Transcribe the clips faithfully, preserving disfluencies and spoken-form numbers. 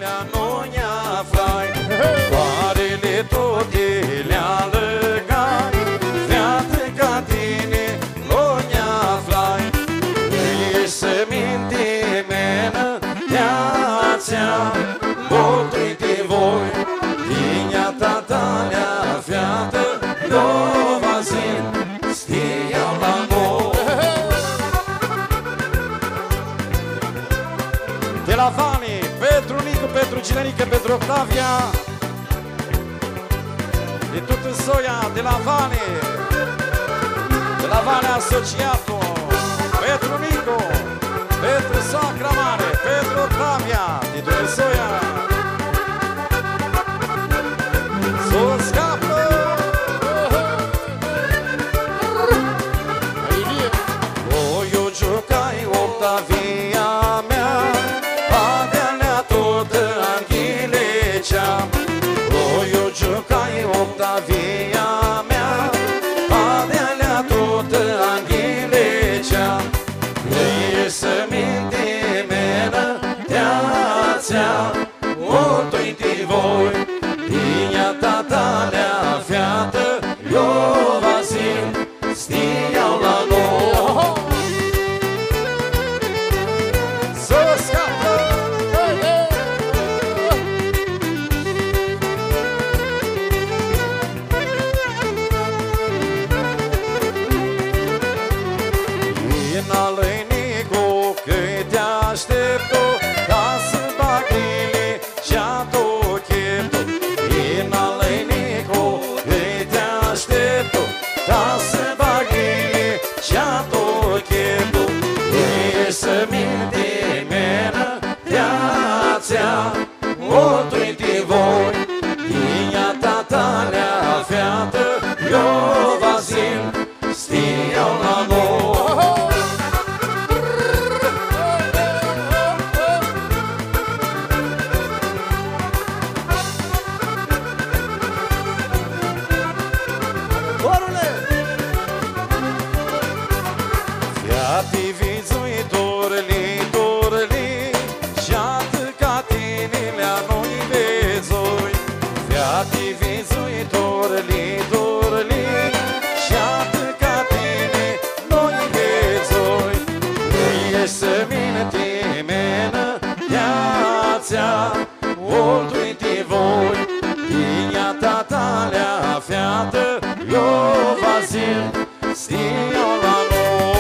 catinilea nu ne aflai, soarele tot le-a lăgai, viață ca tine nu ne aflai, ești să minte menă, de-ația, mult-i de voi, Inea tata lea fiată, eu vazin, stiau la noi. De la Vani, Petru Nicu, Petru Ginenică, Petru Octavia, de tot în Soia, de la Vani, de la Vani Asociatul, Petru Nicu, Petru Sacra Mare, Petru Octavia, de tot în Soia. Sus capă! Voi o jucai Octavia mea, Adea-lea tot Anghilecea. Voi o jucai Octavia mea, Adea-lea tot Anghilecea. Ești să minte menă, de-ația, mult-i de voi, Inea tata lea fiată, eu vazin, stiau la noi. Să scapă! Ina-lăi Nicu, că te aștept-o, ca să bag grile și-a tot cheptul. Ina-lăi Nicu, că te aștept-o, ca să bag grile și-a tot cheptul. Ești să minte menă, de-ația, mult-i de voi, Inea tata lea fiată, eu vazin, stiau la noi. Fiati vizuitorli, torli, și-atât ca tinilea nu-i vezoi. Fiati vizuitorli, torli, și-atât ca tine nu-i vezoi. Ești să minte menă, de-ația, mult-i de voi, Inea tata lea fiată, eu vazin, stiau la noi.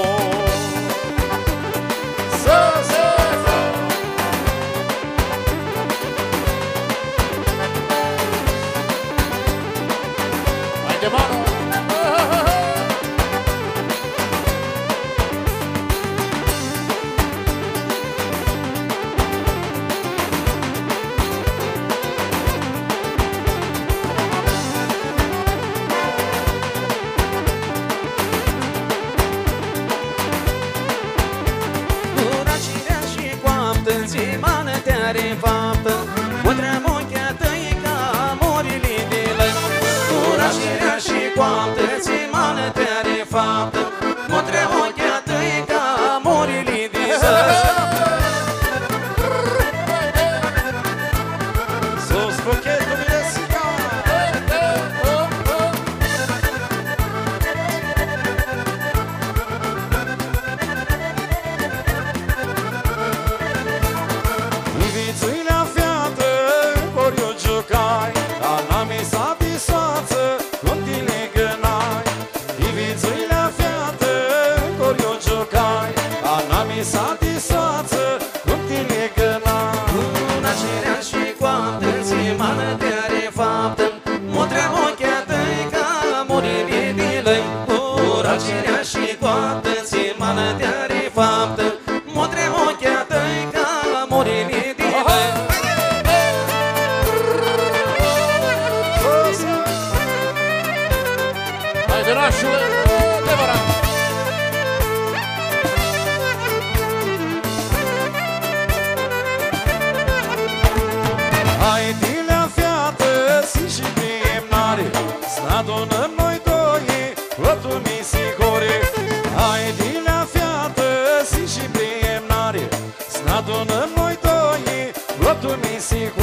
Adunăm noi doi, lătul mi si hore. Hai din la fiată, si și priemnare. Adunăm noi doi, lătul mi si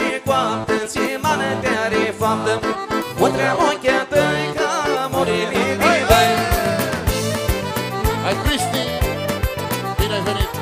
și coaptă, ți mană te-are faptă, mutrea ochea tăi ca murile din lăi. Hai, Cristi, bine ai venit!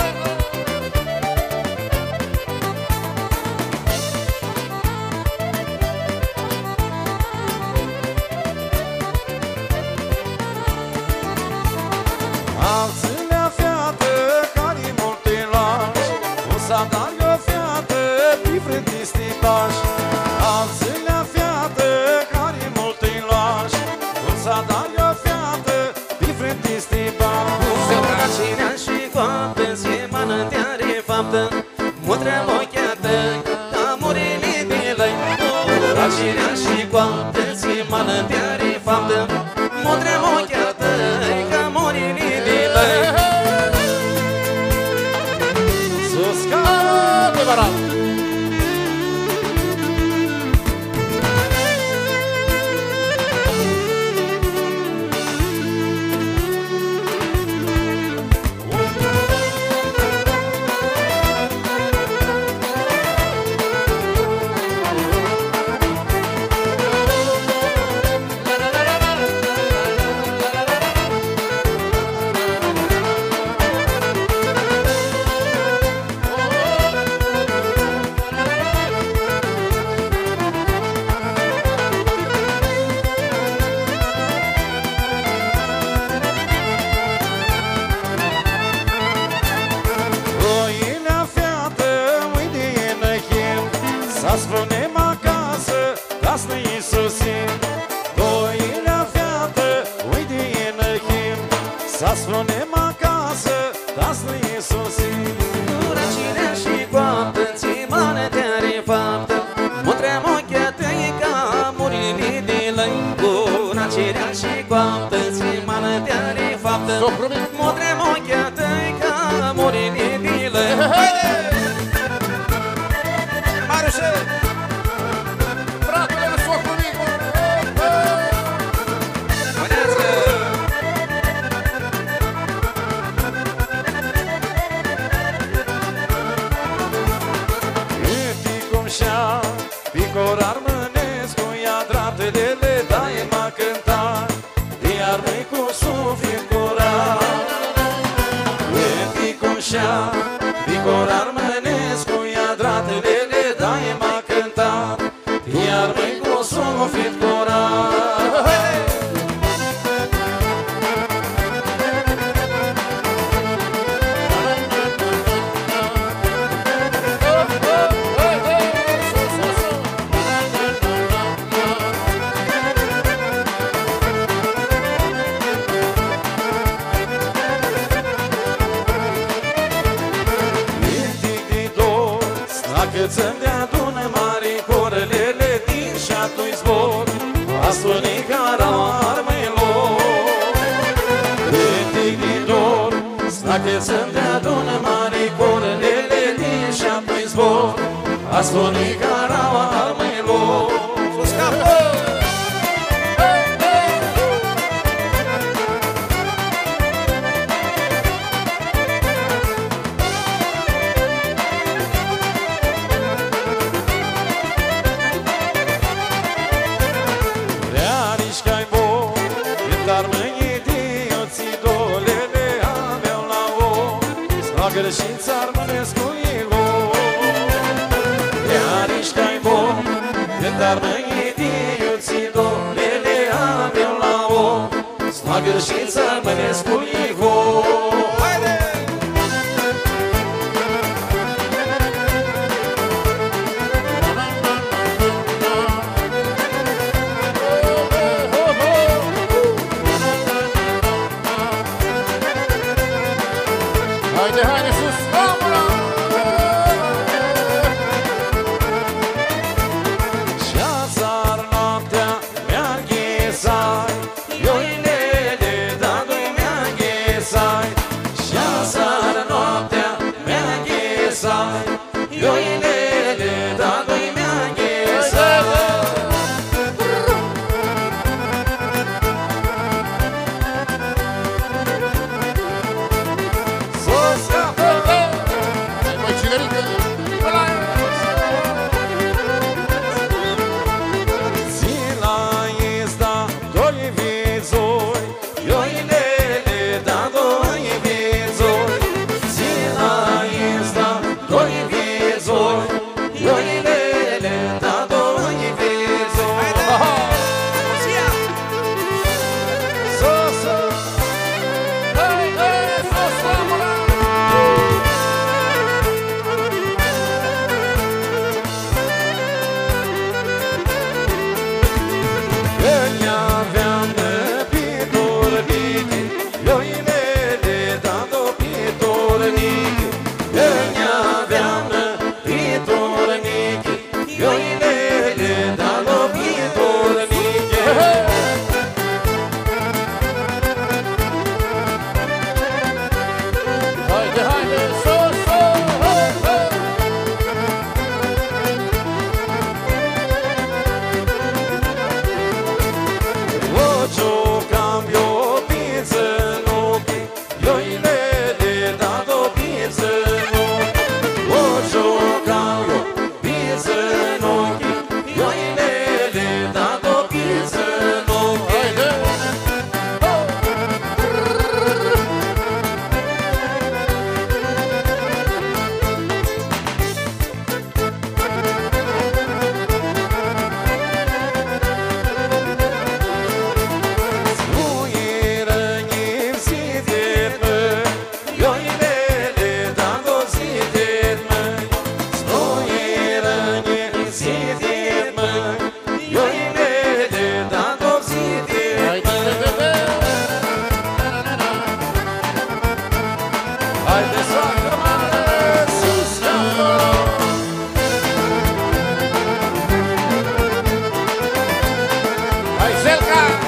Alțilea fiată care multe lași, un sadar o fiată diferiți stipași. Alțilea fiată care multe lași, un sadar o fiată diferiți stipași. Săracinea și coaptă, zi mană te-are faptă, mutrea ochea tăi ca murile din lăi. Săracinea și coaptă, zi mană te-are faptă, mutrea ochea tăi ca murile din lăi. Sus ca Adevărat! Oilea fiată, uite e năchim, să spunem acasă, ca să ne susim. Oilea fiată, uite e năchim, să spunem acasă, ca să ne susim. Săracinea și coaptă, ți mană te-are faptă, mutrea ochea tăi ca murile din lăi. Săracinea și coaptă, ți mană te-are faptă, Socru mic. mutrea ochea tăi ca murile din lăi. Mariușe! Fratele lui socru micu! Mânează! Uite cum și-a picor armănescu, ia draptele dai m-a cântat, iar măi cu suflet curat. Uite cum și-a picor armănescu, ia draptele dai m-a cântat, iar măi cu suflet curat. Cât-ți-mi de-adună mari corelele din și-a-tu-i zbor, astfel care armei lor. Critic din dor, snacă-ți-mi de-adună mari corelele din și-a-tu-i zbor, astfel care armei lor. Sus capă! Greșința armănescu ego, iar-iși ca-i bun, când armăie dioții dolele aveau la o, sma greșința armănescu ego. Haide! Haide, haide sus! Camera! Și-azar noaptea mi-a ghesai, ioilele da-du mi-a ghesai. Așa!